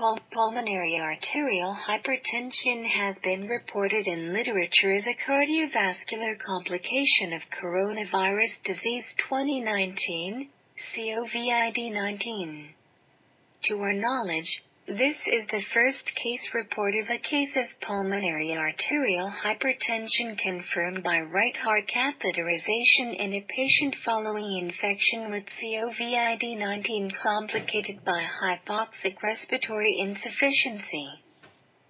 Pulmonary arterial hypertension has been reported in literature as a cardiovascular complication of coronavirus disease 2019, COVID-19. To our knowledge, this is the first case report of a case of pulmonary arterial hypertension confirmed by right heart catheterization in a patient following infection with COVID-19 complicated by hypoxic respiratory insufficiency.